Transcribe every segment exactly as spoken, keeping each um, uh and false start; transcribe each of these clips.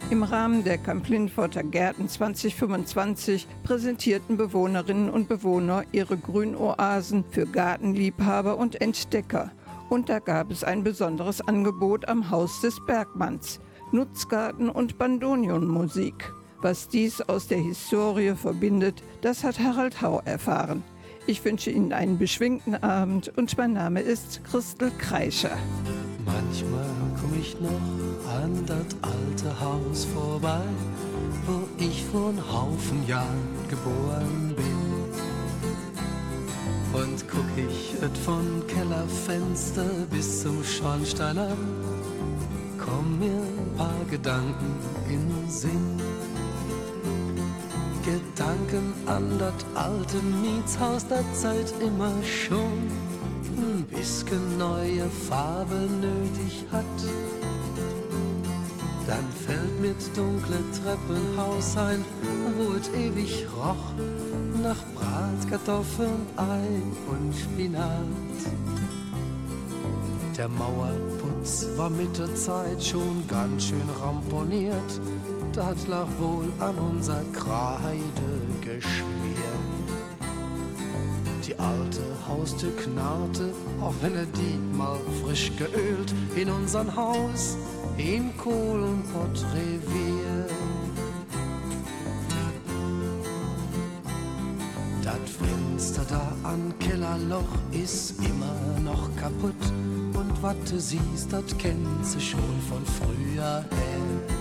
Im Rahmen der Kamp-Lintworter Gärten zwanzig fünfundzwanzig präsentierten Bewohnerinnen und Bewohner ihre Grünoasen für Gartenliebhaber und Entdecker. Und da gab es ein besonderes Angebot am Haus des Bergmanns: Nutzgarten und Bandonionmusik. Was dies aus der Historie verbindet, das hat Harald Hau erfahren. Ich wünsche Ihnen einen beschwingten Abend und mein Name ist Christel Kreischer. Manchmal komm ich noch an das alte Haus vorbei, wo ich vor einem Haufen Jahren geboren bin. Und guck ich et von Kellerfenster bis zum Schornstein an, komm mir ein paar Gedanken in den Sinn. Gedanken an das alte Mietshaus, das seit immer schon ein bisschen neue Farbe nötig hat. Dann fällt mir das dunkle Treppenhaus ein, wo es ewig roch nach Bratkartoffeln, Ei und Spinat. Der Mauerputz war mit der Zeit schon ganz schön ramponiert, das lag wohl an unser Kreide geschmiert. Die alte Haustür knarrte, auch wenn er die mal frisch geölt, in unseren Haus im Kohlenpottrevier. Das Fenster da an Kellerloch ist immer noch kaputt, und was du siehst, das kennst du schon von früher her.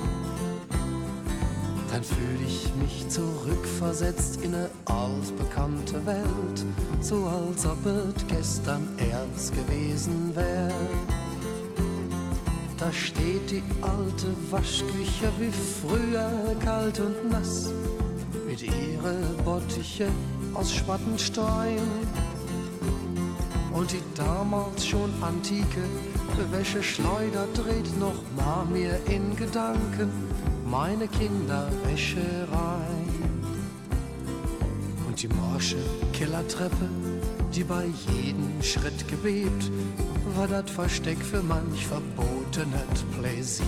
Dann fühl ich mich zurückversetzt in eine altbekannte Welt, so als ob es gestern erst gewesen wär. Da steht die alte Waschküche wie früher, kalt und nass, mit ihre Bottiche aus Schwattenstein. Und die damals schon antike Wäscheschleuder dreht noch mal mir in Gedanken meine Kinderwäscherei. Und die morsche Kellertreppe, die bei jedem Schritt gebebt, war das Versteck für manch verbotenes Pläsier.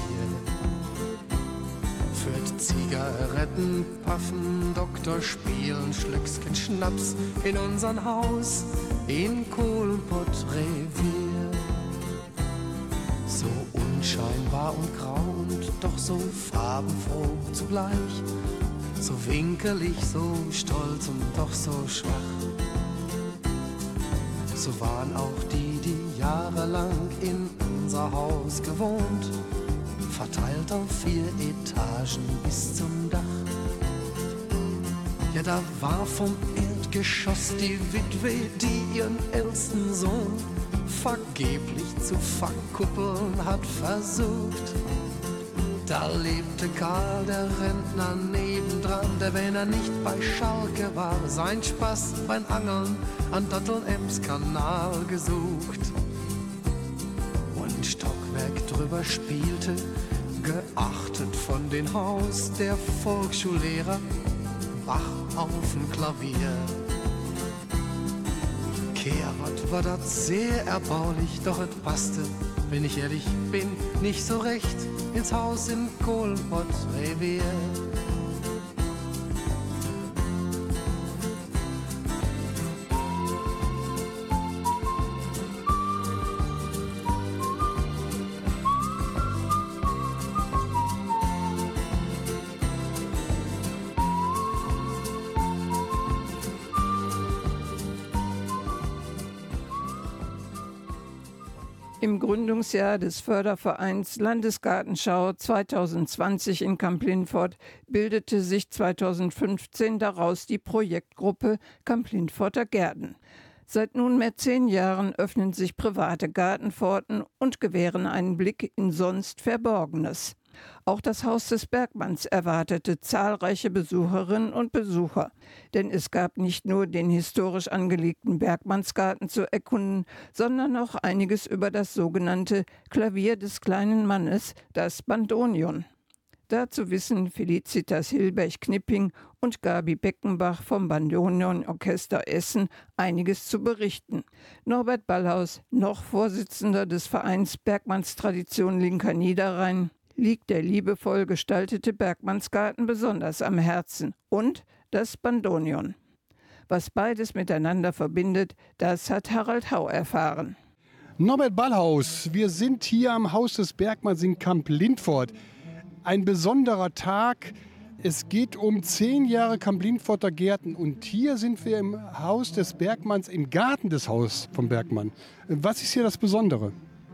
Für Zigaretten, Paffen, Doktor spielen, Schlöcksken, Schnaps in unseren Haus in Kohlenpottrevier. So unscheinbar und grau und doch so farbenfroh zugleich, so winkelig, so stolz und doch so schwach. So waren auch die, die jahrelang in unser Haus gewohnt, verteilt auf vier Etagen bis zum Dach. Ja, da war vom Erdgeschoss die Witwe, die ihren ältesten Sohn vergeblich zu verkuppeln hat versucht. Da lebte Karl, der Rentner, nebendran, der, wenn er nicht bei Schalke war, sein Spaß beim Angeln an Datteln-Ems-Kanal gesucht. Und Stockwerk drüber spielte, geachtet von den Haus, der Volksschullehrer Bach auf'm Klavier. Kehrwart war das sehr erbaulich, doch es passte, wenn ich ehrlich bin, nicht so recht ins Haus im Kohlenpottrevier. Im Gründungsjahr des Fördervereins Landesgartenschau zweitausendzwanzig in Kamp-Lintfort bildete sich zweitausendfünfzehn daraus die Projektgruppe Kamp-Lintforter Gärten. Seit nunmehr zehn Jahren öffnen sich private Gartenpforten und gewähren einen Blick in sonst Verborgenes. Auch das Haus des Bergmanns erwartete zahlreiche Besucherinnen und Besucher. Denn es gab nicht nur den historisch angelegten Bergmannsgarten zu erkunden, sondern auch einiges über das sogenannte Klavier des kleinen Mannes, das Bandonion. Dazu wissen Felicitas Hilberg-Knipping und Gabi Beckenbach vom Bandonion-Orchester Essen einiges zu berichten. Norbert Ballhaus, noch Vorsitzender des Vereins Bergmannstradition Linker Niederrhein. liegt der liebevoll gestaltete Bergmannsgarten besonders am Herzen und das Bandoneon. Was beides miteinander verbindet, das hat Harald Hau erfahren. Norbert Ballhaus, wir sind hier am Haus des Bergmanns in Kamp-Lintfort. Ein besonderer Tag. Es geht um zehn Jahre Kamp-Lintforter Gärten und hier sind wir im Haus des Bergmanns, im Garten des Hauses vom Bergmann. Was ist hier das Besondere?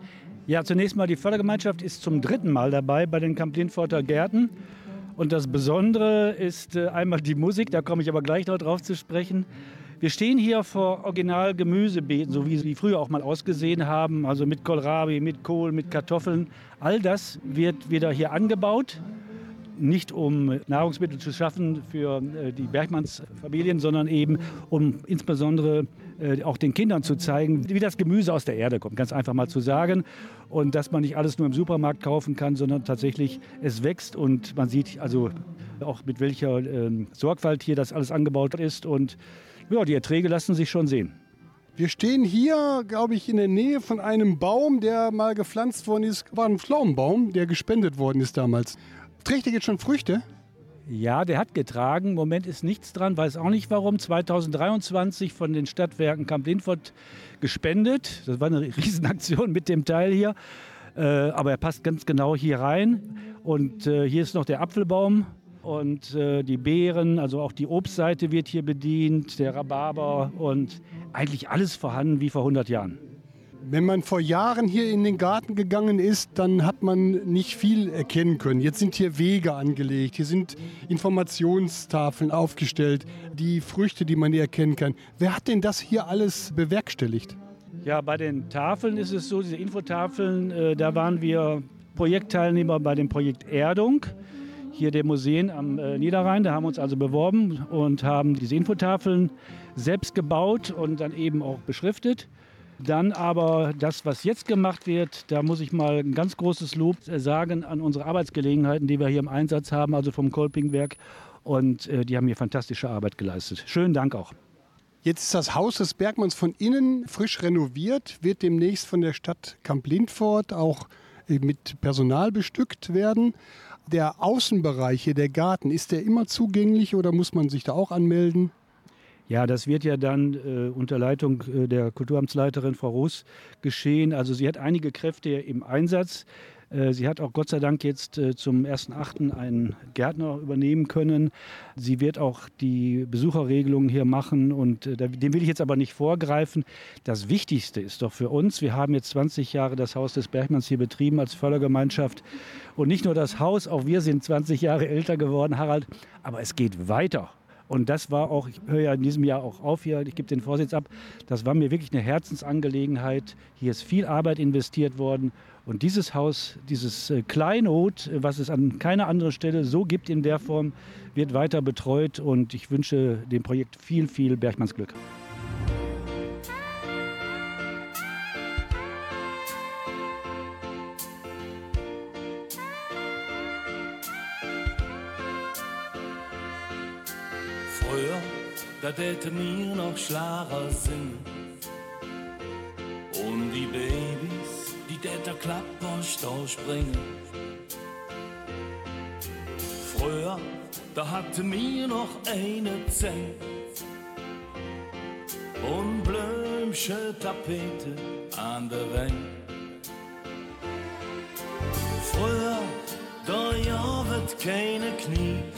Ja, zunächst mal, die Fördergemeinschaft ist zum dritten Mal dabei bei den Kamp-Lintforter Gärten. Und das Besondere ist äh, einmal die Musik, da komme ich aber gleich noch drauf zu sprechen. Wir stehen hier vor Original-Gemüsebeeten, so wie sie früher auch mal ausgesehen haben, also mit Kohlrabi, mit Kohl, mit Kartoffeln. All das wird wieder hier angebaut. Nicht um Nahrungsmittel zu schaffen für die Bergmannsfamilien, sondern eben um insbesondere auch den Kindern zu zeigen, wie das Gemüse aus der Erde kommt, ganz einfach mal zu sagen. Und dass man nicht alles nur im Supermarkt kaufen kann, sondern tatsächlich es wächst und man sieht also auch mit welcher äh, Sorgfalt hier das alles angebaut ist. Und ja, die Erträge lassen sich schon sehen. Wir stehen hier, glaube ich, in der Nähe von einem Baum, der mal gepflanzt worden ist. War ein Pflaumenbaum, der gespendet worden ist damals. Trägt er jetzt schon Früchte? Ja, der hat getragen. Im Moment ist nichts dran, weiß auch nicht warum. zweitausenddreiundzwanzig von den Stadtwerken Kamp-Lintfort gespendet. Das war eine Riesenaktion mit dem Teil hier. Äh, aber er passt ganz genau hier rein. Und äh, hier ist noch der Apfelbaum und äh, die Beeren. Also auch die Obstseite wird hier bedient, der Rhabarber und eigentlich alles vorhanden wie vor hundert Jahren. Wenn man vor Jahren hier in den Garten gegangen ist, dann hat man nicht viel erkennen können. Jetzt sind hier Wege angelegt, hier sind Informationstafeln aufgestellt, die Früchte, die man hier erkennen kann. Wer hat denn das hier alles bewerkstelligt? Ja, bei den Tafeln ist es so, diese Infotafeln, äh, da waren wir Projektteilnehmer bei dem Projekt Erdung, hier der Museen am äh, Niederrhein. Da haben wir uns also beworben und haben diese Infotafeln selbst gebaut und dann eben auch beschriftet. Dann aber das, was jetzt gemacht wird, da muss ich mal ein ganz großes Lob sagen an unsere Arbeitsgelegenheiten, die wir hier im Einsatz haben, also vom Kolpingwerk. Und äh, die haben hier fantastische Arbeit geleistet. Schönen Dank auch. Jetzt ist das Haus des Bergmanns von innen frisch renoviert, wird demnächst von der Stadt Kamp-Lintfort auch mit Personal bestückt werden. Der Außenbereich hier, der Garten, ist der immer zugänglich oder muss man sich da auch anmelden? Ja, das wird ja dann äh, unter Leitung äh, der Kulturamtsleiterin Frau Roos geschehen. Also sie hat einige Kräfte im Einsatz. Äh, sie hat auch Gott sei Dank jetzt äh, zum ersten achten einen Gärtner übernehmen können. Sie wird auch die Besucherregelungen hier machen und äh, dem will ich jetzt aber nicht vorgreifen. Das Wichtigste ist doch für uns, wir haben jetzt zwanzig Jahre das Haus des Bergmanns hier betrieben als Fördergemeinschaft. Und nicht nur das Haus, auch wir sind zwanzig Jahre älter geworden, Harald, aber es geht weiter. Und das war auch, ich höre ja in diesem Jahr auch auf hier, ich gebe den Vorsitz ab, das war mir wirklich eine Herzensangelegenheit. Hier ist viel Arbeit investiert worden und dieses Haus, dieses Kleinod, was es an keiner anderen Stelle so gibt in der Form, wird weiter betreut und ich wünsche dem Projekt viel, viel Bergmannsglück. Früher, da täte mir noch Schlager singen. Und die Babys, die täte Klapppost ausspringen. Früher, da hatte mir noch eine Zehn. Und blümsche Tapete an der Wand. Früher, da ja wird keine Knies.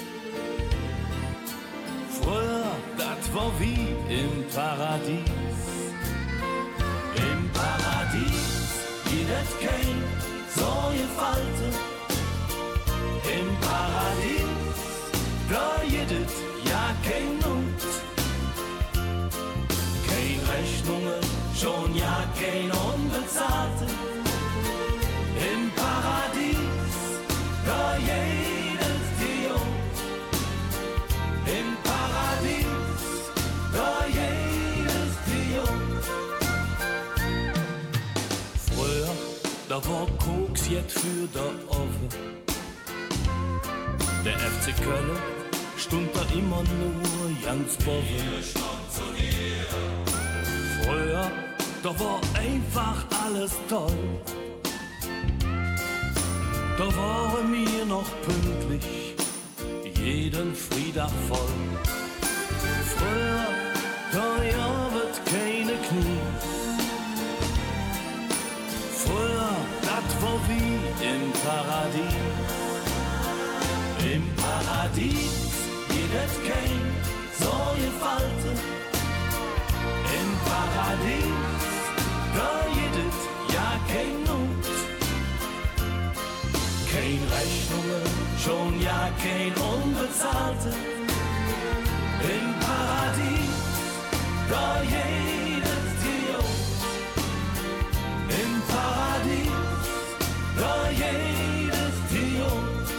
Früher, das war wie im Paradies. Im Paradies, jedes kein so gefalten. Im Paradies, da jedes ja kein Not. Kein Rechnungen, schon ja kein Unbezahlten. Im Paradies, da jedes die Jod. Im Paradies, da jedes Triumph. Früher, da war Koks jetzt für der Offen. Der F C Köln stund da immer nur ganz boven. Früher, da war einfach alles toll. da waren wir noch pünktlich, jeden Freitag voll. Früher, da jabet keine Knie. Früher, das war wie im Paradies. Im Paradies, jedes kein solche Falte. Im Paradies, da jedes ja kein Not. Kein Rechnungen, schon ja kein Unbezahlte. Im Paradies, da jedes Tier. Im Paradies, da jedes Tier.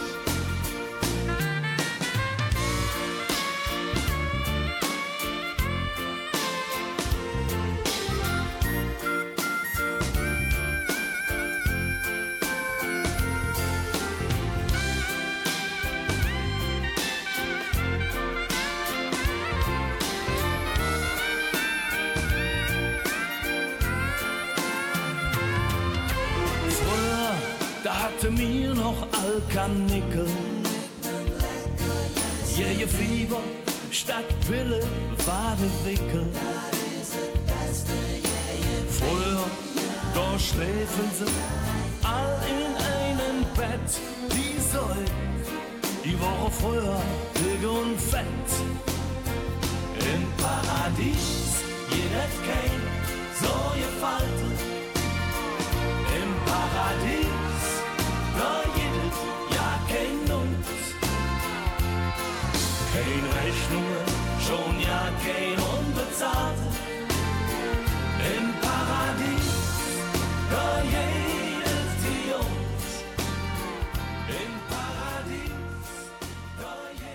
Hatte mir noch Alkanickel, jähe Fieber statt Pille, Wadewickel. Früher, da schläfen sie all in einem Bett. Die Säu, die Woche früher dick und fett. Im Paradies, jedes kein so gefalten. Im Paradies, da jedes ja kein Not. Kein Rechnungen, schon ja kein Unbezahlte. Im Paradies, da jedes Tier. Im Paradies, da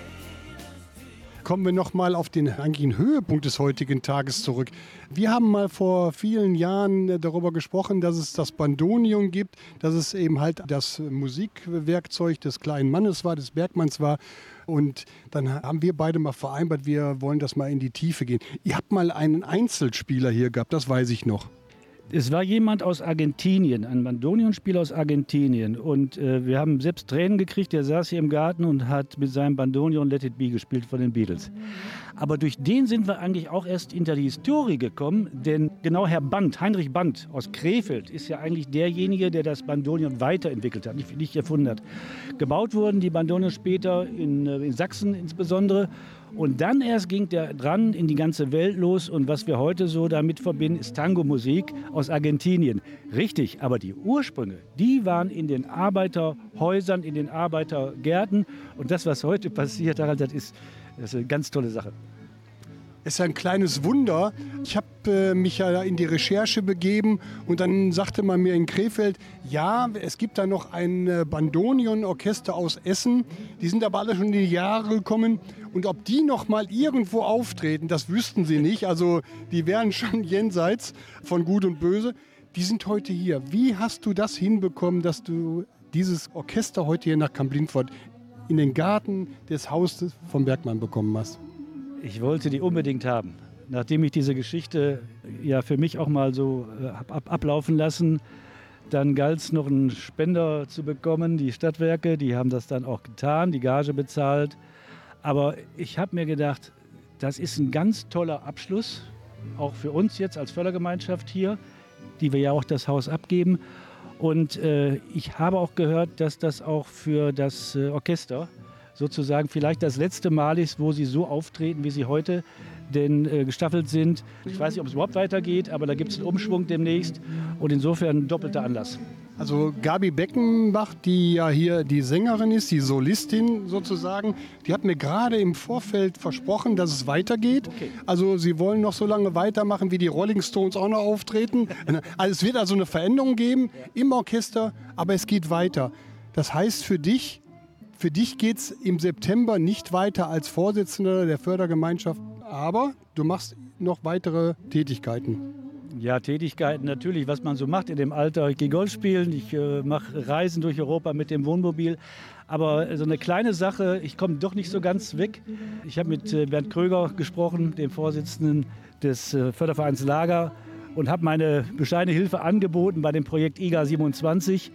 jedes Tier. Kommen wir nochmal auf den eigentlichen Höhepunkt des heutigen Tages zurück. Wir haben mal vor vielen Jahren darüber gesprochen, dass es das Bandoneon gibt, dass es eben halt das Musikwerkzeug des kleinen Mannes war, des Bergmanns war. Und dann haben wir beide mal vereinbart, wir wollen das mal in die Tiefe gehen. Ihr habt mal einen Einzelspieler hier gehabt, das weiß ich noch. Es war jemand aus Argentinien, ein Bandoneonspieler aus Argentinien. Und äh, wir haben selbst Tränen gekriegt. Der saß hier im Garten und hat mit seinem Bandoneon Let It Be gespielt von den Beatles. Aber durch den sind wir eigentlich auch erst hinter die Historie gekommen. Denn genau Herr Band, Heinrich Band aus Krefeld, ist ja eigentlich derjenige, der das Bandoneon weiterentwickelt hat, nicht, nicht erfunden hat. Gebaut wurden die Bandoneons später in, in Sachsen insbesondere. Und dann erst ging der dran in die ganze Welt los. Und was wir heute so damit verbinden, ist Tango-Musik aus Argentinien. Richtig, aber die Ursprünge, die waren in den Arbeiterhäusern, in den Arbeitergärten. Und das, was heute passiert, das ist, das ist eine ganz tolle Sache. Es ist ein kleines Wunder. Ich habe äh, mich ja in die Recherche begeben und dann sagte man mir in Krefeld, ja, es gibt da noch ein äh, Bandoneon-Orchester aus Essen. Die sind aber alle schon in die Jahre gekommen. Und ob die noch mal irgendwo auftreten, das wüssten sie nicht. Also die wären schon jenseits von Gut und Böse. Die sind heute hier. Wie hast du das hinbekommen, dass du dieses Orchester heute hier nach Kamp-Lintfort in den Garten des Hauses von Bergmann bekommen hast? Ich wollte die unbedingt haben. Nachdem ich diese Geschichte ja für mich auch mal so äh, ab, ablaufen lassen, dann galt es noch einen Spender zu bekommen, die Stadtwerke, die haben das dann auch getan, die Gage bezahlt. Aber ich habe mir gedacht, das ist ein ganz toller Abschluss, auch für uns jetzt als Fördergemeinschaft hier, die wir ja auch das Haus abgeben. Und äh, ich habe auch gehört, dass das auch für das äh, Orchester sozusagen vielleicht das letzte Mal ist, wo sie so auftreten, wie sie heute denn äh, gestaffelt sind. Ich weiß nicht, ob es überhaupt weitergeht, aber da gibt es einen Umschwung demnächst und insofern ein doppelter Anlass. Also Gabi Beckenbach, die ja hier die Sängerin ist, die Solistin sozusagen, die hat mir gerade im Vorfeld versprochen, dass es weitergeht. Okay. Also sie wollen noch so lange weitermachen, wie die Rolling Stones auch noch auftreten. Also es wird also eine Veränderung geben im Orchester, aber es geht weiter. Das heißt für dich, Für dich geht es im September nicht weiter als Vorsitzender der Fördergemeinschaft, aber du machst noch weitere Tätigkeiten. Ja, Tätigkeiten natürlich, was man so macht in dem Alter. Ich gehe Golf spielen, ich äh, mache Reisen durch Europa mit dem Wohnmobil. Aber so eine kleine Sache, ich komme doch nicht so ganz weg. Ich habe mit äh, Bernd Kröger gesprochen, dem Vorsitzenden des äh, Fördervereins Lager, und habe meine bescheidene Hilfe angeboten bei dem Projekt I G A siebenundzwanzig.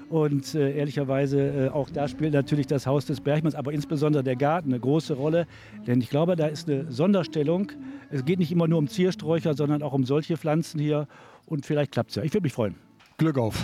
Und äh, ehrlicherweise äh, auch da spielt natürlich das Haus des Bergmanns, aber insbesondere der Garten eine große Rolle. Denn ich glaube, da ist eine Sonderstellung. Es geht nicht immer nur um Ziersträucher, sondern auch um solche Pflanzen hier. Und vielleicht klappt es ja. Ich würde mich freuen. Glück auf.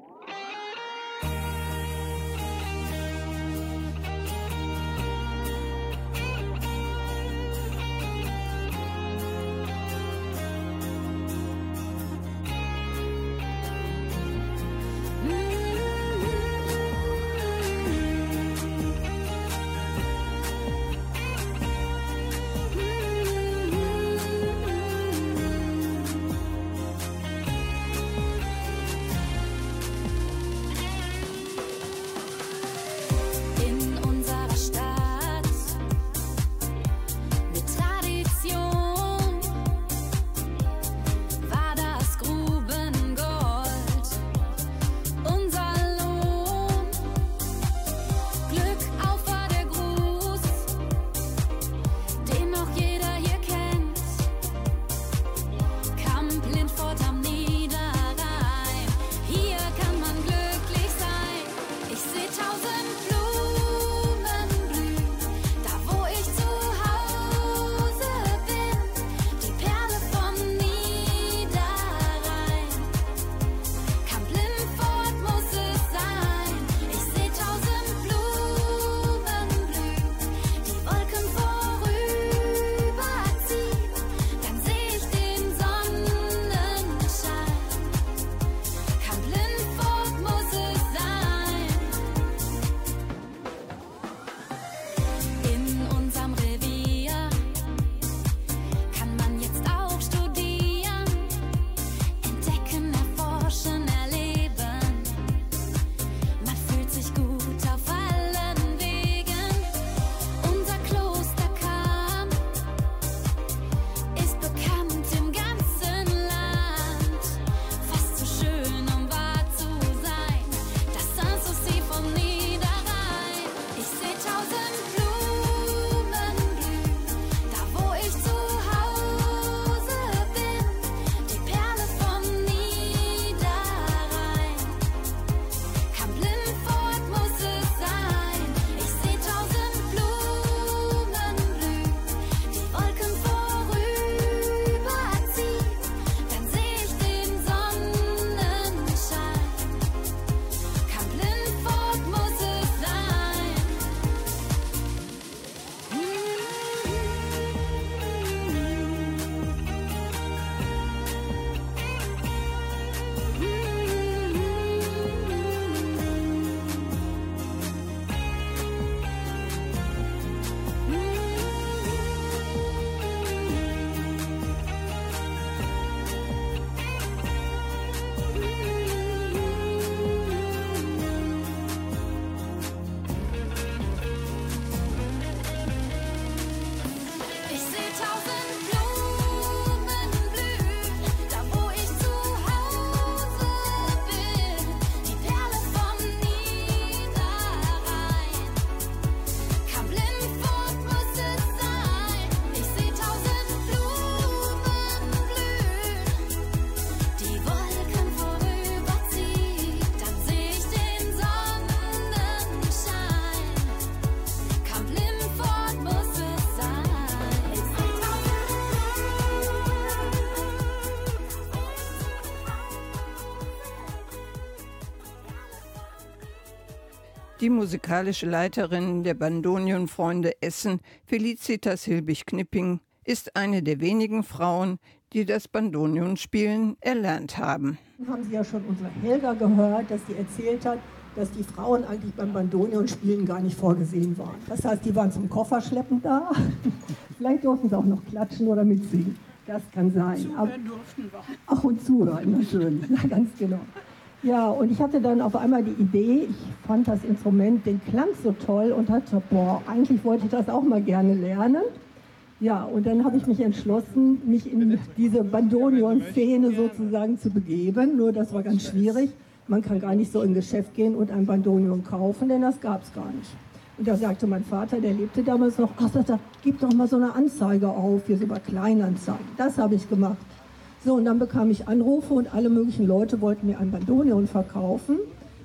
Die musikalische Leiterin der Bandonionfreunde Essen, Felicitas Hilbig-Knipping, ist eine der wenigen Frauen, die das Bandonionspielen erlernt haben. Haben Sie ja schon unsere Helga gehört, dass sie erzählt hat, dass die Frauen eigentlich beim Bandonionspielen gar nicht vorgesehen waren. Das heißt, die waren zum Kofferschleppen da. Vielleicht durften sie auch noch klatschen oder mitsingen. Das kann sein. Zuhören durften wir. Ach, und zuhören natürlich, ja, ganz genau. Ja, und ich hatte dann auf einmal die Idee, ich fand das Instrument, den Klang so toll und hatte, boah, eigentlich wollte ich das auch mal gerne lernen. Ja, und dann habe ich mich entschlossen, mich in diese Bandonion-Szene sozusagen zu begeben. Nur das war ganz schwierig. Man kann gar nicht so in ein Geschäft gehen und ein Bandonion kaufen, denn das gab es gar nicht. Und da sagte mein Vater, der lebte damals noch, ach, sagt er, gib doch mal so eine Anzeige auf, hier so bei Kleinanzeigen. Das habe ich gemacht. So, und dann bekam ich Anrufe und alle möglichen Leute wollten mir ein Bandonion verkaufen.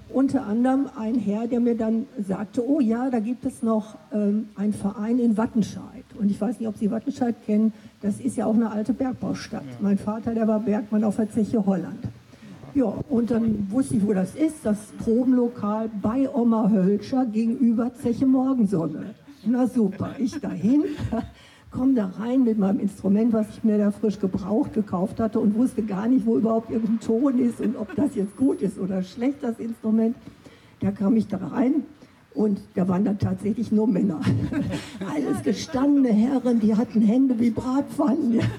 Unter anderem ein Herr, der mir dann sagte, oh ja, da gibt es noch ähm, einen Verein in Wattenscheid. Und ich weiß nicht, ob Sie Wattenscheid kennen, das ist ja auch eine alte Bergbaustadt. Ja. Mein Vater, der war Bergmann auf der Zeche Holland. Ja, und dann wusste ich, wo das ist, das Probenlokal bei Oma Hölscher gegenüber Zeche Morgensonne. Na super, ich dahin, komme da rein mit meinem Instrument, was ich mir da frisch gebraucht gekauft hatte und wusste gar nicht, wo überhaupt irgendein Ton ist und ob das jetzt gut ist oder schlecht, das Instrument. Da kam ich da rein und da waren dann tatsächlich nur Männer. Alles gestandene Herren, die hatten Hände wie Bratpfannen. Ja.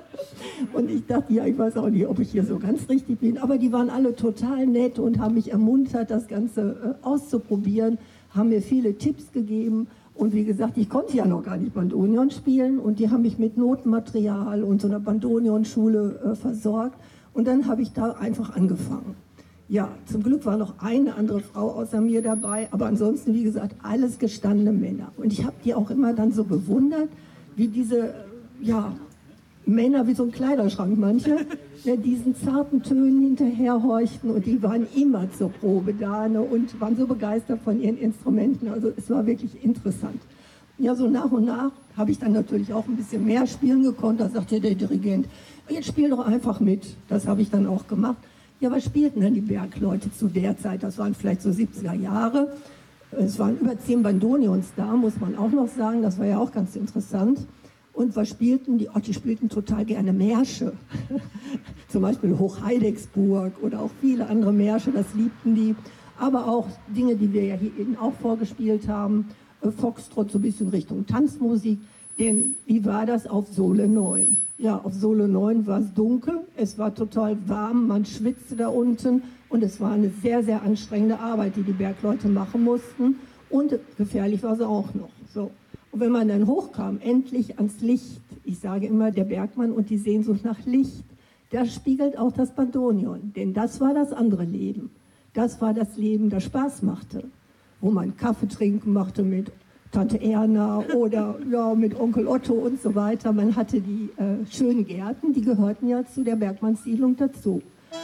Und ich dachte, ja, ich weiß auch nicht, ob ich hier so ganz richtig bin, aber die waren alle total nett und haben mich ermuntert, das Ganze äh, auszuprobieren, haben mir viele Tipps gegeben. Und wie gesagt, ich konnte ja noch gar nicht Bandoneon spielen und die haben mich mit Notenmaterial und so einer Bandoneon-Schule äh, versorgt. Und dann habe ich da einfach angefangen. Ja, zum Glück war noch eine andere Frau außer mir dabei, aber ansonsten, wie gesagt, alles gestandene Männer. Und ich habe die auch immer dann so bewundert, wie diese, ja, Männer, wie so ein Kleiderschrank manche, ne, diesen zarten Tönen hinterherhorchten und die waren immer zur Probe da, ne, und waren so begeistert von ihren Instrumenten. Also es war wirklich interessant. Ja, so nach und nach habe ich dann natürlich auch ein bisschen mehr spielen gekonnt. Da sagte der Dirigent, jetzt spiel doch einfach mit. Das habe ich dann auch gemacht. Ja, was spielten denn die Bergleute zu der Zeit? Das waren vielleicht so siebziger Jahre. Es waren über zehn Bandoneons da, muss man auch noch sagen. Das war ja auch ganz interessant. Und was spielten die? Oh, die spielten total gerne Märsche. Zum Beispiel Hochheidecksburg oder auch viele andere Märsche, das liebten die. Aber auch Dinge, die wir ja hier eben auch vorgespielt haben. Foxtrot, so ein bisschen Richtung Tanzmusik. Denn wie war das auf Sole neun? Ja, auf Sole neun war es dunkel, es war total warm, man schwitzte da unten und es war eine sehr, sehr anstrengende Arbeit, die die Bergleute machen mussten. Und gefährlich war sie auch noch. So. Und wenn man dann hochkam, endlich ans Licht, ich sage immer, der Bergmann und die Sehnsucht nach Licht, das spiegelt auch das Bandoneon. Denn das war das andere Leben. Das war das Leben, das Spaß machte. Wo man Kaffee trinken machte mit Tante Erna oder ja, mit Onkel Otto und so weiter. Man hatte die äh, schönen Gärten, die gehörten ja zu der Bergmannssiedlung dazu.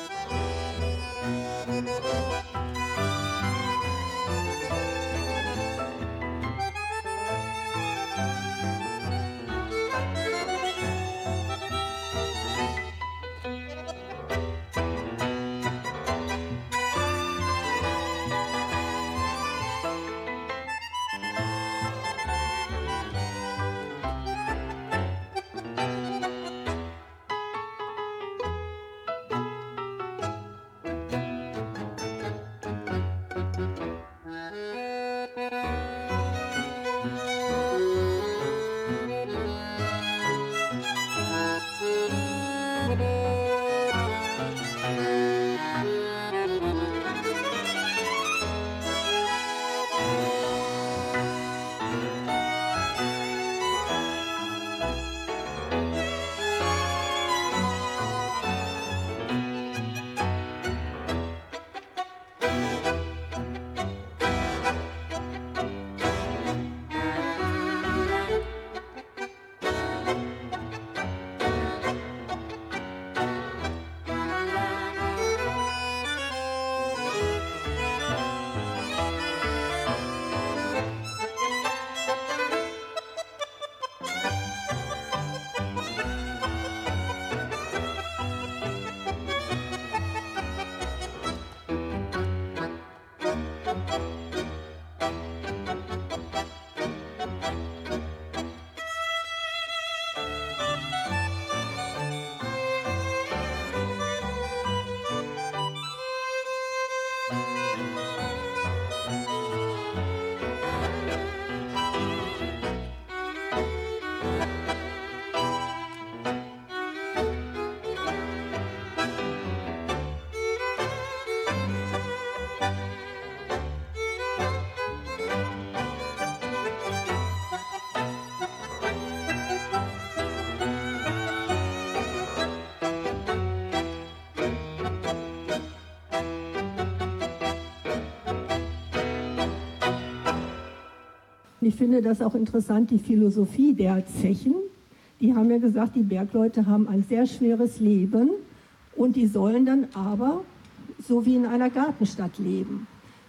Ich finde das auch interessant, die Philosophie der Zechen. Die haben ja gesagt, die Bergleute haben ein sehr schweres Leben und die sollen dann aber so wie in einer Gartenstadt leben.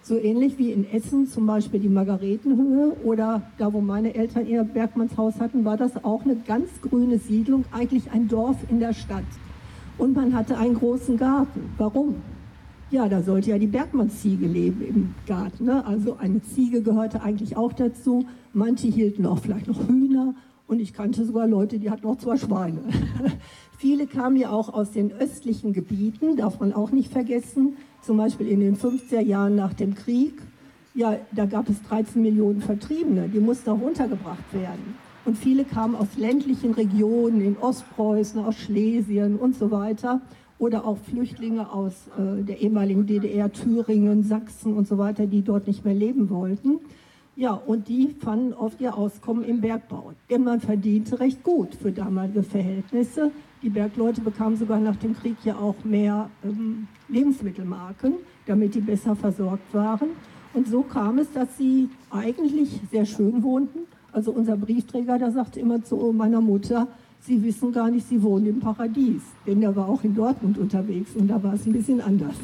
So ähnlich wie in Essen zum Beispiel die Margaretenhöhe oder da, wo meine Eltern ihr Bergmannshaus hatten, war das auch eine ganz grüne Siedlung, eigentlich ein Dorf in der Stadt. Und man hatte einen großen Garten. Warum? Ja, da sollte ja die Bergmannsziege leben im Garten. Ne? Also eine Ziege gehörte eigentlich auch dazu. Manche hielten auch vielleicht noch Hühner und ich kannte sogar Leute, die hatten auch zwei Schweine. Viele kamen ja auch aus den östlichen Gebieten, darf man auch nicht vergessen. Zum Beispiel in den fünfziger Jahren nach dem Krieg. Ja, da gab es dreizehn Millionen Vertriebene, die mussten auch untergebracht werden. Und viele kamen aus ländlichen Regionen, in Ostpreußen, aus Schlesien und so weiter. Oder auch Flüchtlinge aus äh, der ehemaligen D D R, Thüringen, Sachsen und so weiter, die dort nicht mehr leben wollten. Ja, und die fanden oft ihr Auskommen im Bergbau. Denn man verdiente recht gut für damalige Verhältnisse. Die Bergleute bekamen sogar nach dem Krieg ja auch mehr ähm, Lebensmittelmarken, damit die besser versorgt waren. Und so kam es, dass sie eigentlich sehr schön wohnten. Also unser Briefträger, der sagte immer zu meiner Mutter, Sie wissen gar nicht, Sie wohnen im Paradies. Denn der war auch in Dortmund unterwegs und da war es ein bisschen anders.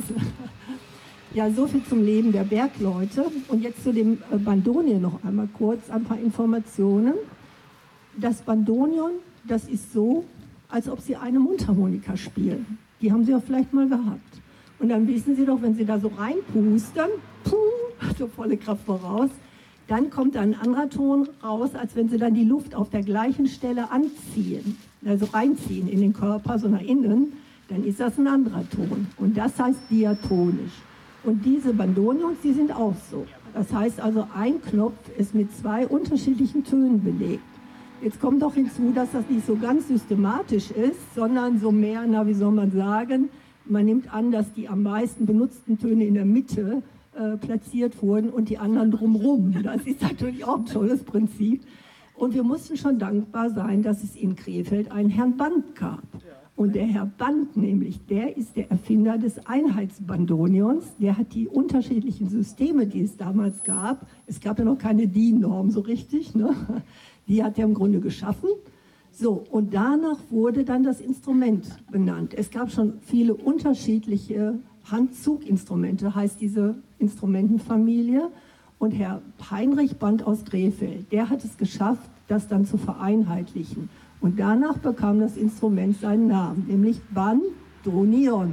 Ja, so viel zum Leben der Bergleute. Und jetzt zu dem Bandoneon noch einmal kurz ein paar Informationen. Das Bandoneon, das ist so, als ob Sie eine Mundharmonika spielen. Die haben Sie ja vielleicht mal gehabt. Und dann wissen Sie doch, wenn Sie da so reinpusten, puh, so volle Kraft voraus, dann kommt ein anderer Ton raus, als wenn Sie dann die Luft auf der gleichen Stelle anziehen, also reinziehen in den Körper, so nach innen, dann ist das ein anderer Ton. Und das heißt diatonisch. Und diese Bandoneons, die sind auch so. Das heißt also, ein Knopf ist mit zwei unterschiedlichen Tönen belegt. Jetzt kommt doch hinzu, dass das nicht so ganz systematisch ist, sondern so mehr, na wie soll man sagen, man nimmt an, dass die am meisten benutzten Töne in der Mitte äh, platziert wurden und die anderen drumherum. Das ist natürlich auch ein tolles Prinzip. Und wir mussten schon dankbar sein, dass es in Krefeld einen Herrn Band gab. Und der Herr Band nämlich, der ist der Erfinder des Einheitsbandoneons. Der hat die unterschiedlichen Systeme, die es damals gab, es gab ja noch keine D I N-Norm so richtig, ne? Die hat er im Grunde geschaffen. So, und danach wurde dann das Instrument benannt. Es gab schon viele unterschiedliche Handzuginstrumente, heißt diese Instrumentenfamilie. Und Herr Heinrich Band aus Krefeld, der hat es geschafft, das dann zu vereinheitlichen. Und danach bekam das Instrument seinen Namen, nämlich Bandoneon.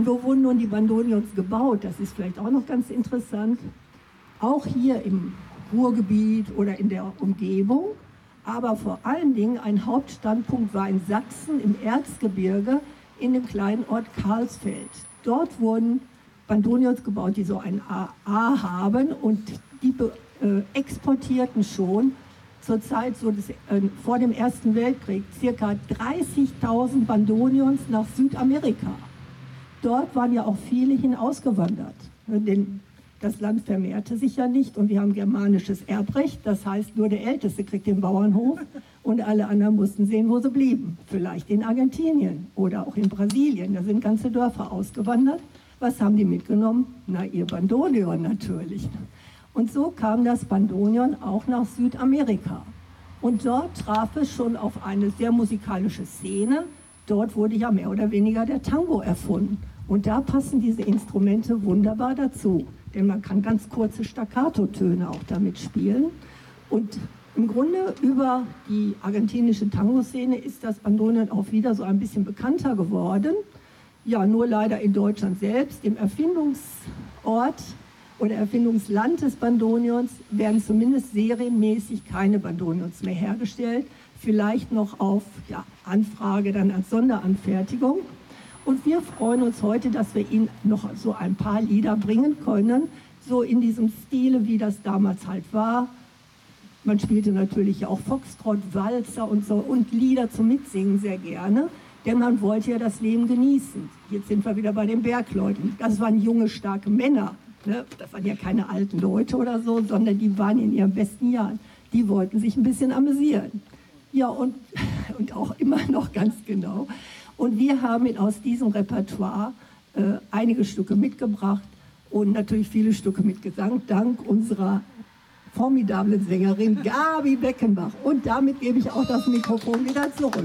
Und wo wurden nun die Bandonions gebaut? Das ist vielleicht auch noch ganz interessant. Auch hier im Ruhrgebiet oder in der Umgebung. Aber vor allen Dingen ein Hauptstandpunkt war in Sachsen im Erzgebirge in dem kleinen Ort Karlsfeld. Dort wurden Bandonions gebaut, die so ein A A haben und die äh, exportierten schon zur Zeit so des, äh, vor dem Ersten Weltkrieg ca. dreißigtausend Bandonions nach Südamerika. Dort waren ja auch viele hin ausgewandert, denn das Land vermehrte sich ja nicht und wir haben germanisches Erbrecht, das heißt, nur der Älteste kriegt den Bauernhof und alle anderen mussten sehen, wo sie blieben. Vielleicht in Argentinien oder auch in Brasilien, da sind ganze Dörfer ausgewandert. Was haben die mitgenommen? Na, ihr Bandonion natürlich. Und so kam das Bandonion auch nach Südamerika. Und dort traf es schon auf eine sehr musikalische Szene. Dort wurde ja mehr oder weniger der Tango erfunden. Und da passen diese Instrumente wunderbar dazu. Denn man kann ganz kurze Staccato-Töne auch damit spielen. Und im Grunde über die argentinische Tango-Szene ist das Bandonion auch wieder so ein bisschen bekannter geworden. Ja, nur leider in Deutschland selbst. Im Erfindungsort oder Erfindungsland des Bandonions werden zumindest serienmäßig keine Bandonions mehr hergestellt. Vielleicht noch auf ja, Anfrage dann als Sonderanfertigung. Und wir freuen uns heute, dass wir Ihnen noch so ein paar Lieder bringen können, so in diesem Stile, wie das damals halt war. Man spielte natürlich auch Foxtrott, Walzer und so und Lieder zum Mitsingen sehr gerne, denn man wollte ja das Leben genießen. Jetzt sind wir wieder bei den Bergleuten. Das waren junge, starke Männer. Ne? Das waren ja keine alten Leute oder so, sondern die waren in ihren besten Jahren. Die wollten sich ein bisschen amüsieren. Ja, und, und auch immer noch ganz genau. Und wir haben aus diesem Repertoire äh, einige Stücke mitgebracht und natürlich viele Stücke mit Gesang, dank unserer formidablen Sängerin Gabi Beckenbach. Und damit gebe ich auch das Mikrofon wieder zurück.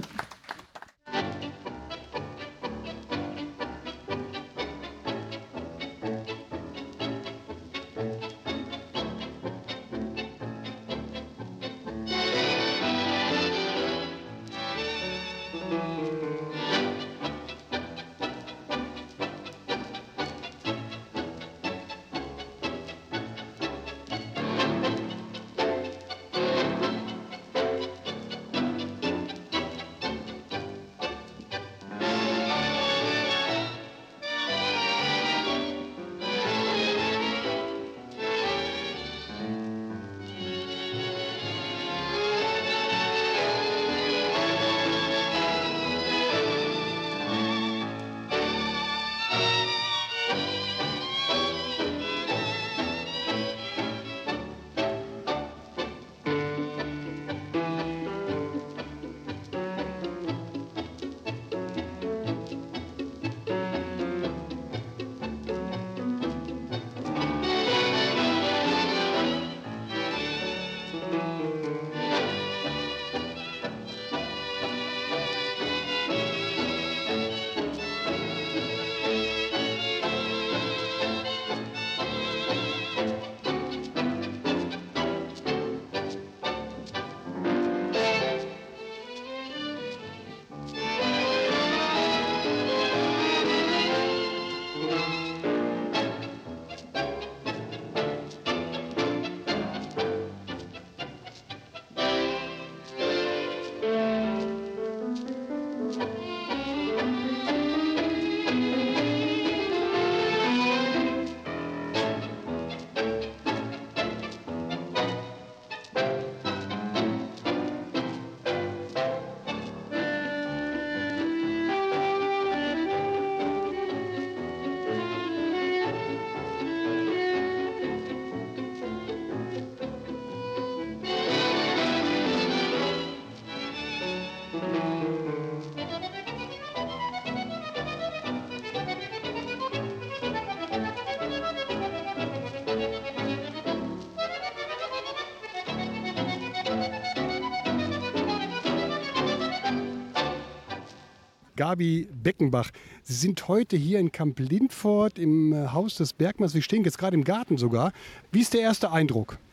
Gabi Beckenbach. Sie sind heute hier in Kamp-Lintfort im Haus des Bergmanns. Wir stehen jetzt gerade im Garten sogar. Wie ist der erste Eindruck?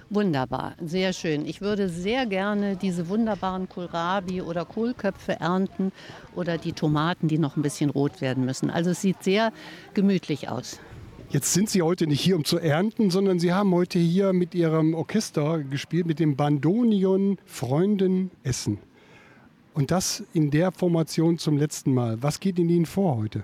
Wunderbar, sehr schön. Ich würde sehr gerne diese wunderbaren Kohlrabi oder Kohlköpfe ernten oder die Tomaten, die noch ein bisschen rot werden müssen. Also es sieht sehr gemütlich aus. Jetzt sind Sie heute nicht hier, um zu ernten, sondern Sie haben heute hier mit Ihrem Orchester gespielt, mit dem Bandoneon Freunden Essen. Und das in der Formation zum letzten Mal. Was geht in Ihnen vor heute?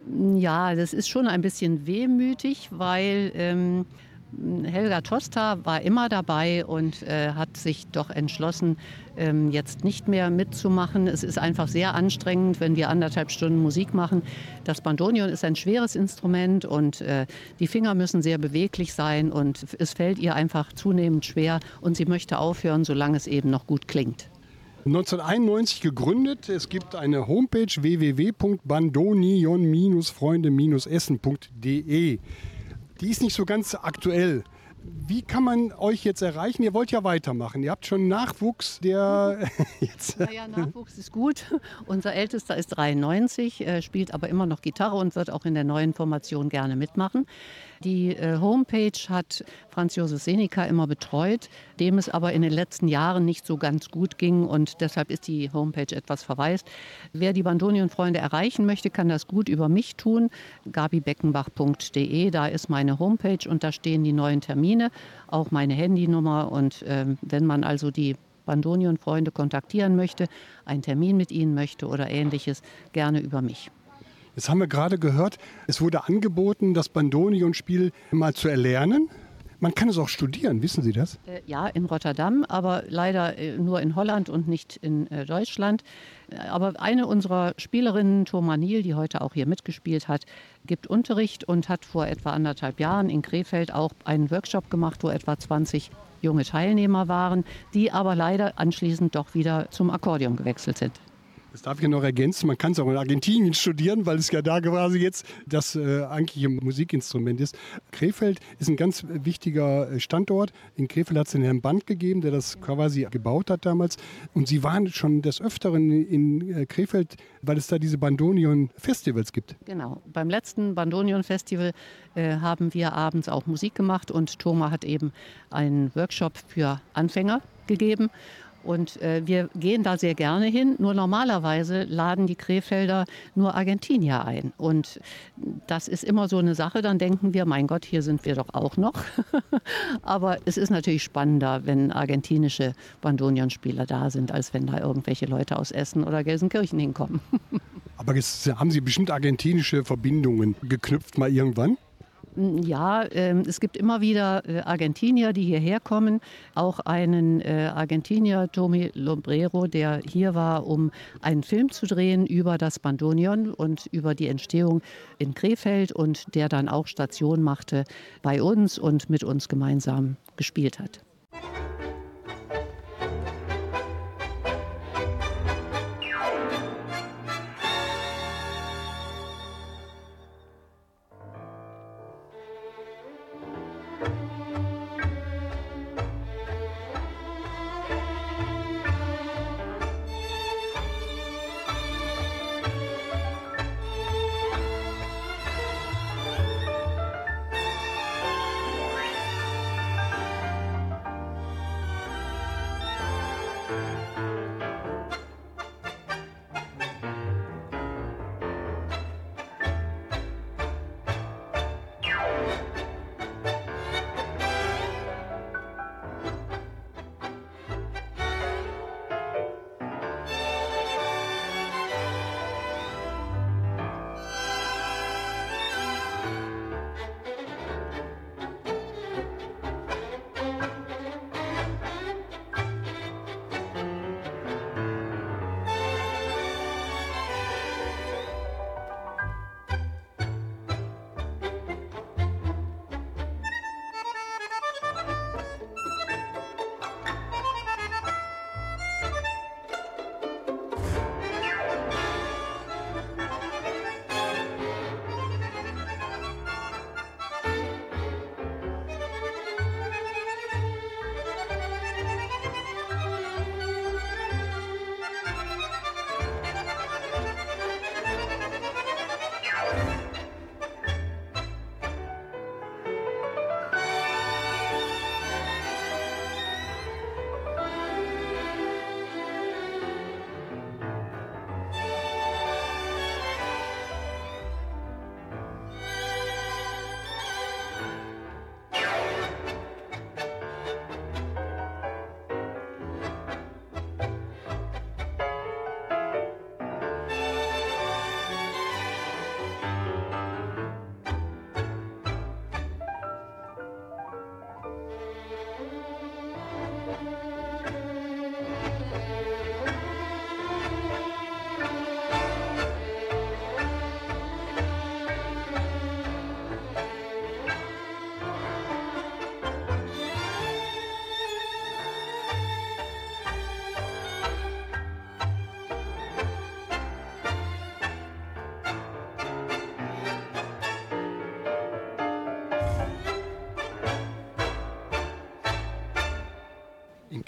Ja, das ist schon ein bisschen wehmütig, weil ähm, Helga Tosta war immer dabei und äh, hat sich doch entschlossen, ähm, jetzt nicht mehr mitzumachen. Es ist einfach sehr anstrengend, wenn wir anderthalb Stunden Musik machen. Das Bandoneon ist ein schweres Instrument und äh, die Finger müssen sehr beweglich sein und es fällt ihr einfach zunehmend schwer und sie möchte aufhören, solange es eben noch gut klingt. neunzehnhunderteinundneunzig gegründet. Es gibt eine Homepage w w w punkt bandoneon freunde essen punkt d e. Die ist nicht so ganz aktuell. Wie kann man euch jetzt erreichen? Ihr wollt ja weitermachen. Ihr habt schon Nachwuchs, der jetzt... Naja, Nachwuchs ist gut. Unser Ältester ist dreiundneunzig, äh, spielt aber immer noch Gitarre und wird auch in der neuen Formation gerne mitmachen. Die äh, Homepage hat Franz Josef Senica immer betreut, dem es aber in den letzten Jahren nicht so ganz gut ging und deshalb ist die Homepage etwas verwaist. Wer die Bandoneon-Freunde erreichen möchte, kann das gut über mich tun. gabi beckenbach punkt d e, da ist meine Homepage und da stehen die neuen Termine, auch meine Handynummer und äh, wenn man also die Bandoneon-Freunde kontaktieren möchte, einen Termin mit ihnen möchte oder ähnliches, gerne über mich. Jetzt haben wir gerade gehört, es wurde angeboten, das Bandoneon-Spiel mal zu erlernen. Man kann es auch studieren, wissen Sie das? Äh, ja, in Rotterdam, aber leider äh, nur in Holland und nicht in äh, Deutschland. Aber eine unserer Spielerinnen, Thoma Niel, die heute auch hier mitgespielt hat, gibt Unterricht und hat vor etwa anderthalb Jahren in Krefeld auch einen Workshop gemacht, wo etwa zwanzig junge Teilnehmer waren, die aber leider anschließend doch wieder zum Akkordeon gewechselt sind. Das darf ich noch ergänzen, man kann es auch in Argentinien studieren, weil es ja da quasi jetzt das äh, eigentliche Musikinstrument ist. Krefeld ist ein ganz wichtiger Standort. In Krefeld hat es den Herrn Band gegeben, der das quasi gebaut hat damals. Und Sie waren schon des Öfteren in äh, Krefeld, weil es da diese Bandoneon-Festivals gibt. Genau, beim letzten Bandoneon-Festival äh, haben wir abends auch Musik gemacht und Thoma hat eben einen Workshop für Anfänger gegeben. Und äh, wir gehen da sehr gerne hin. Nur normalerweise laden die Krefelder nur Argentinier ein. Und das ist immer so eine Sache. Dann denken wir, mein Gott, hier sind wir doch auch noch. Aber es ist natürlich spannender, wenn argentinische Bandoneon-Spieler da sind, als wenn da irgendwelche Leute aus Essen oder Gelsenkirchen hinkommen. Aber jetzt haben Sie bestimmt argentinische Verbindungen geknüpft mal irgendwann? Ja, äh, es gibt immer wieder äh, Argentinier, die hierher kommen. Auch einen äh, Argentinier, Tommy Lombrero, der hier war, um einen Film zu drehen über das Bandoneon und über die Entstehung in Krefeld und der dann auch Station machte bei uns und mit uns gemeinsam gespielt hat.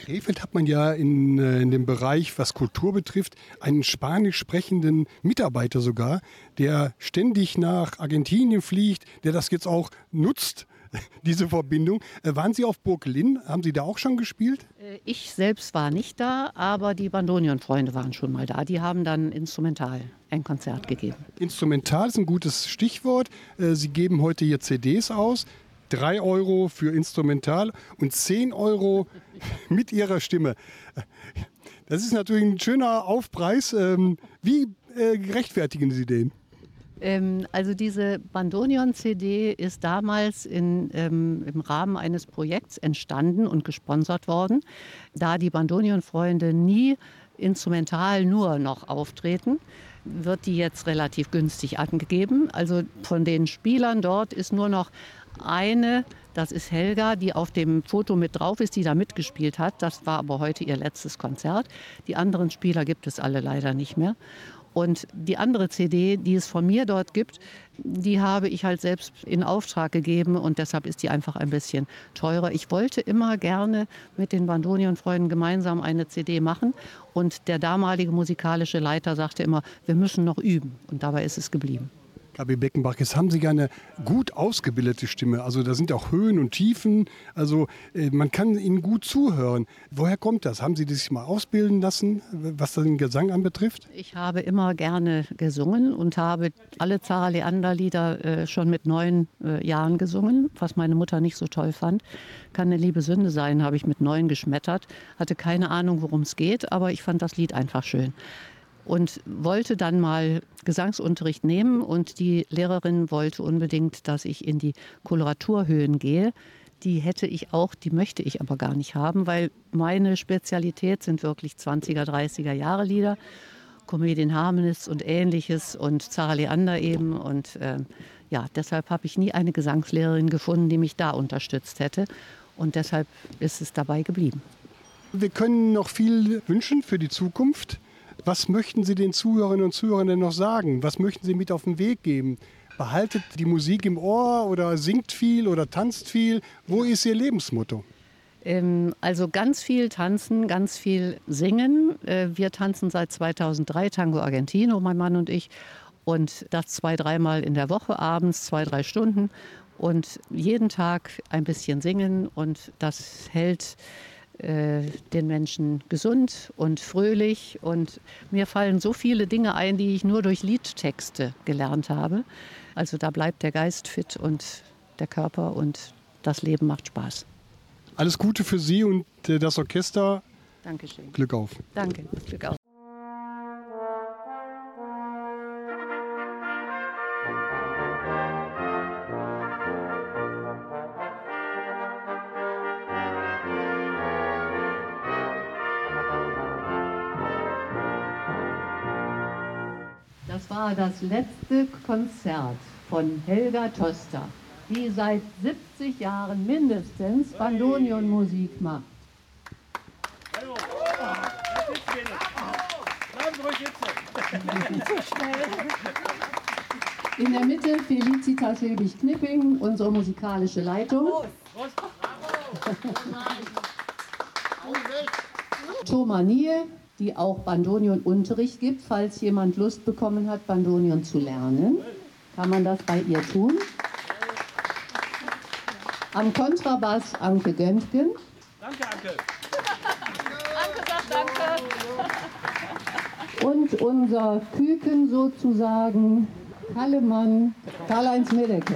Krefeld hat man ja in, in dem Bereich, was Kultur betrifft, einen spanisch sprechenden Mitarbeiter sogar, der ständig nach Argentinien fliegt, der das jetzt auch nutzt, diese Verbindung. Äh, waren Sie auf Burg Linn? Haben Sie da auch schon gespielt? Ich selbst war nicht da, aber die Bandoneon-Freunde waren schon mal da. Die haben dann instrumental ein Konzert gegeben. Instrumental ist ein gutes Stichwort. Äh, Sie geben heute hier C Ds aus. drei Euro für Instrumental und zehn Euro mit Ihrer Stimme. Das ist natürlich ein schöner Aufpreis. Ähm, wie äh, rechtfertigen Sie den? Ähm, also diese Bandoneon-C D ist damals in, ähm, im Rahmen eines Projekts entstanden und gesponsert worden. Da die Bandoneon-Freunde nie instrumental nur noch auftreten, wird die jetzt relativ günstig angegeben. Also von den Spielern dort ist nur noch eine, das ist Helga, die auf dem Foto mit drauf ist, die da mitgespielt hat. Das war aber heute ihr letztes Konzert. Die anderen Spieler gibt es alle leider nicht mehr. Und die andere C D, die es von mir dort gibt, die habe ich halt selbst in Auftrag gegeben und deshalb ist die einfach ein bisschen teurer. Ich wollte immer gerne mit den Bandoneon-Freunden gemeinsam eine C D machen und der damalige musikalische Leiter sagte immer, wir müssen noch üben und dabei ist es geblieben. Gabi Beckenbach, jetzt haben Sie ja eine gut ausgebildete Stimme. Also da sind auch Höhen und Tiefen. Also äh, man kann Ihnen gut zuhören. Woher kommt das? Haben Sie sich mal ausbilden lassen, was den Gesang anbetrifft? Ich habe immer gerne gesungen und habe alle Zara Leander Lieder äh, schon mit neun äh, Jahren gesungen, was meine Mutter nicht so toll fand. Kann eine liebe Sünde sein, habe ich mit neun geschmettert. Hatte keine Ahnung, worum es geht, aber ich fand das Lied einfach schön. Und wollte dann mal Gesangsunterricht nehmen und die Lehrerin wollte unbedingt, dass ich in die Koloraturhöhen gehe. Die hätte ich auch, die möchte ich aber gar nicht haben, weil meine Spezialität sind wirklich zwanziger, dreißiger Jahre Lieder, Comedian Harmonists und Ähnliches und Zara Leander eben. Und äh, ja, deshalb habe ich nie eine Gesangslehrerin gefunden, die mich da unterstützt hätte. Und deshalb ist es dabei geblieben. Wir können noch viel wünschen für die Zukunft. Was möchten Sie den Zuhörerinnen und Zuhörern denn noch sagen? Was möchten Sie mit auf den Weg geben? Behaltet die Musik im Ohr oder singt viel oder tanzt viel? Wo ist Ihr Lebensmotto? Ähm, also ganz viel tanzen, ganz viel singen. Äh, wir tanzen seit zweitausenddrei Tango Argentino, mein Mann und ich. Und das zwei, dreimal in der Woche abends, zwei, drei Stunden. Und jeden Tag ein bisschen singen und das hält den Menschen gesund und fröhlich. Und mir fallen so viele Dinge ein, die ich nur durch Liedtexte gelernt habe. Also da bleibt der Geist fit und der Körper und das Leben macht Spaß. Alles Gute für Sie und das Orchester. Dankeschön. Glück auf. Danke. Glück auf. Das war das letzte Konzert von Helga Toster, die seit siebzig Jahren mindestens Bandoneon-Musik macht. In der Mitte Felicitas Lebig-Knipping, unsere musikalische Leitung. Thomas Niel, die auch Bandoneon-Unterricht gibt. Falls jemand Lust bekommen hat, Bandoneon zu lernen, kann man das bei ihr tun. Am Kontrabass Anke Göntgen. Danke, Anke. Anke sagt danke. Und unser Küken sozusagen, Kallemann, Karl-Heinz Medeke.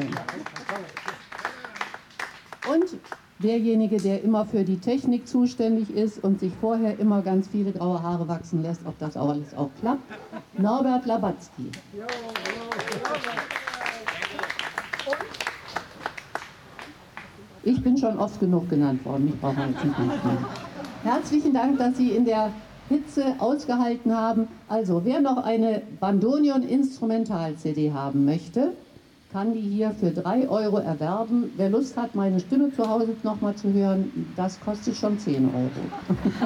Und derjenige, der immer für die Technik zuständig ist und sich vorher immer ganz viele graue Haare wachsen lässt, ob das alles auch klappt, Norbert Labatzky. Ich bin schon oft genug genannt worden, ich brauche jetzt nicht mehr. Herzlichen Dank, dass Sie in der Hitze ausgehalten haben. Also, wer noch eine Bandoneon-Instrumental-C D haben möchte, kann die hier für drei Euro erwerben. Wer Lust hat, meine Stimme zu Hause noch mal zu hören, das kostet schon zehn Euro.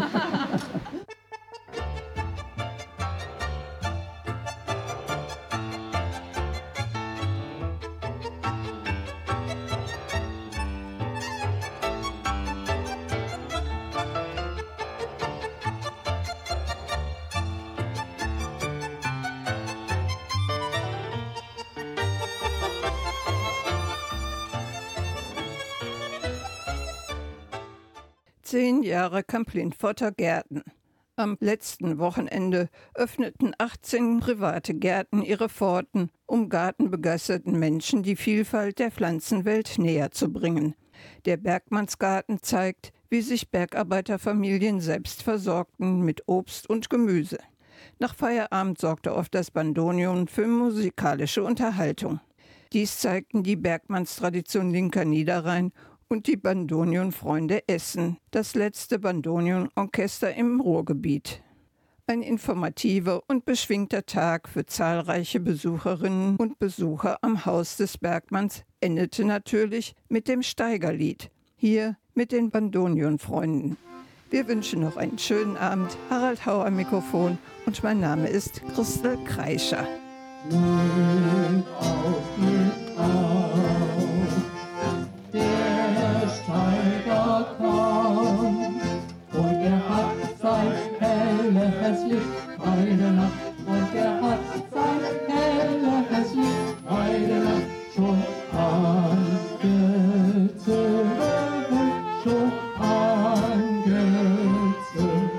Zehn Jahre Camp Lindforter Gärten. Am letzten Wochenende öffneten achtzehn private Gärten ihre Pforten, um gartenbegeisterten Menschen die Vielfalt der Pflanzenwelt näher zu bringen. Der Bergmannsgarten zeigt, wie sich Bergarbeiterfamilien selbst versorgten mit Obst und Gemüse. Nach Feierabend sorgte oft das Bandoneon für musikalische Unterhaltung. Dies zeigten die Bergmannstradition Linker Niederrhein und die Bandoneon-Freunde Essen, das letzte Bandoneon-Orchester im Ruhrgebiet. Ein informativer und beschwingter Tag für zahlreiche Besucherinnen und Besucher am Haus des Bergmanns endete natürlich mit dem Steigerlied, hier mit den Bandoneon-Freunden. Wir wünschen noch einen schönen Abend. Harald Hau am Mikrofon und mein Name ist Christel Kreischer. Glück auf, Glück auf, der Steiger kam und er hat sein helles Licht bei der Nacht und er hat sein helles Licht bei der Nacht schon angezündet, schon angezündet,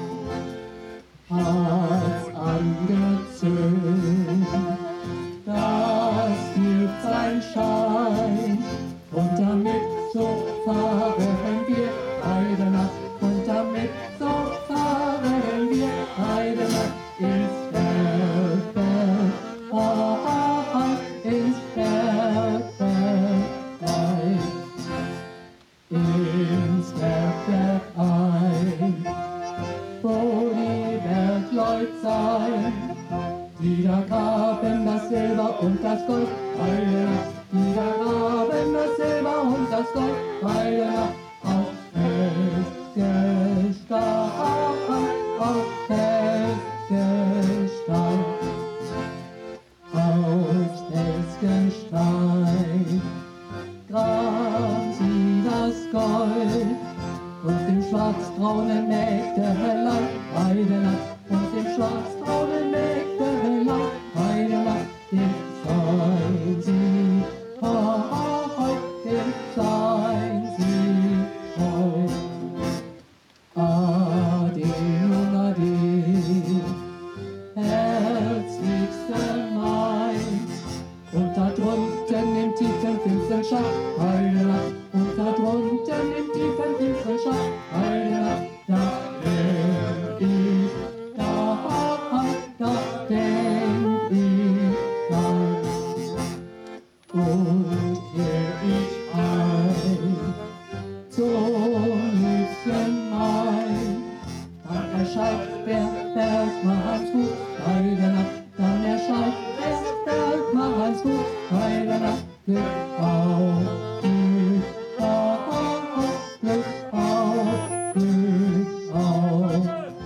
hat's angezündet, das gibt sein Schein und damit so fahren wir bei der Nacht und damit so fahren wir bei der Nacht ins Bergwerk, ah, ah, ah, ins Bergwerk ein, ins Bergwerk ein, wo die Bergleut sein, die da graben das Silber und das Gold bei der Nacht, die da graben das Silber und das Gold bei der Nacht auf Felsgestein, auf Felsgestein, auf Felsgestein, graben sie das Gold und dem schwarzbraunen Mägdelein bei der Nacht und dem schwarzbraunen Mägdelein bei der Nacht, dem sein sie heute, dem sein sie heute. Ade, ade, herzlichste Mainz, und da drunten im tiefen finstern Schacht bei der Nacht, und da drunten im tiefen finstern Schacht bei der Nacht, da denk ich, da, da denk ich dann, und kehr ich ein zum liebsten Main, dann erscheint der Bergmannsgut bei der Nacht, dann erscheint der Bergmannsgut bei der Nacht, Glück auf, Glück auf, Glück auf, Glück auf.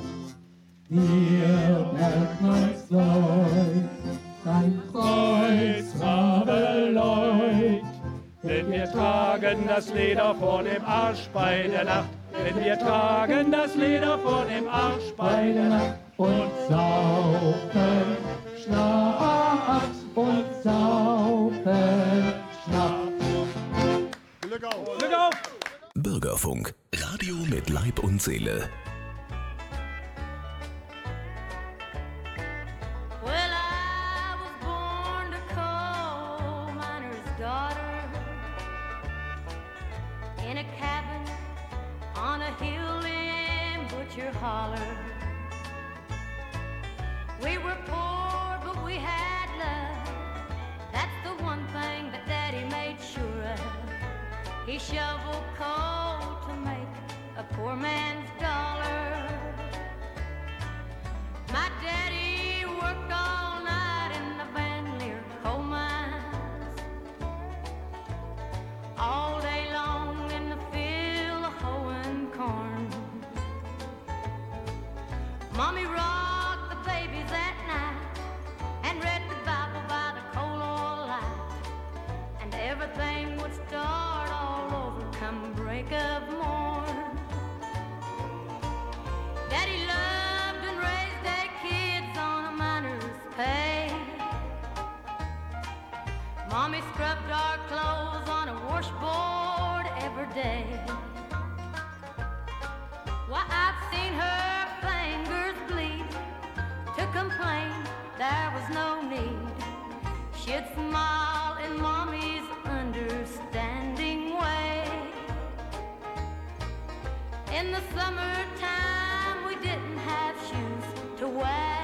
Wir Bergmannsleut, sein Kreuz Rabeläut, denn wir tragen das Leder vor dem Arsch bei der Nacht, denn wir tragen das Leder vor dem Arsch bei der Nacht und saufen Schnaps und saufen Schnaps. Glück auf! Glück auf! Bürgerfunk, Radio mit Leib und Seele. Holler. We were poor, but we had love. That's the one thing that Daddy made sure of. He shoveled coal to make a poor man's dollar. My daddy worked all night in the Van Leer coal mines, all day long in the field hoeing corn. Mommy rocked the babies at night and read the Bible by the coal oil light, and everything would start all over come break of morn. Daddy loved and raised their kids on a miner's pay. Mommy scrubbed our clothes on a washboard every day. Why, I've seen her fingers bleed. To complain, there was no need. She'd smile in Mommy's understanding way. In the summertime, we didn't have shoes to wear,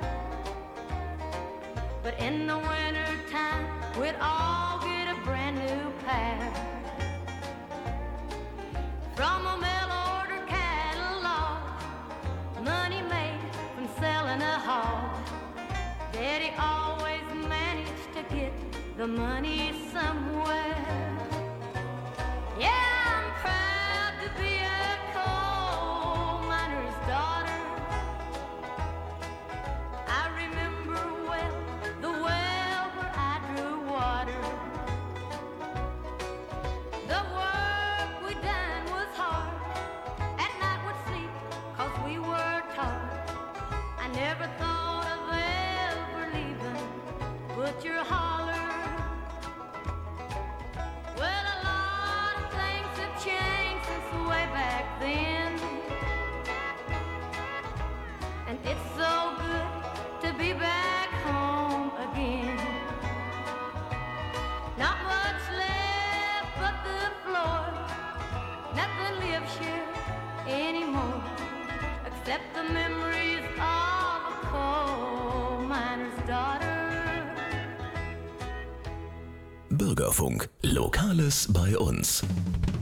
but in the wintertime, we'd all get a brand new pair. From a mail order catalog, money made from selling a hog, Daddy always managed to get the money somewhere. Yeah, I'm proud to be a coal miner's daughter. I remember well the well where I drew water. The work we done was hard. At night we'd sleep 'cause we were taught. I never thought of ever leaving Butcher Holler. Well, a lot of things have changed since way back then, and it's so good to be back home again. Not much left but the floor. Nothing lives here anymore except the memories of a coal miner's daughter. Bürgerfunk, Lokales bei uns.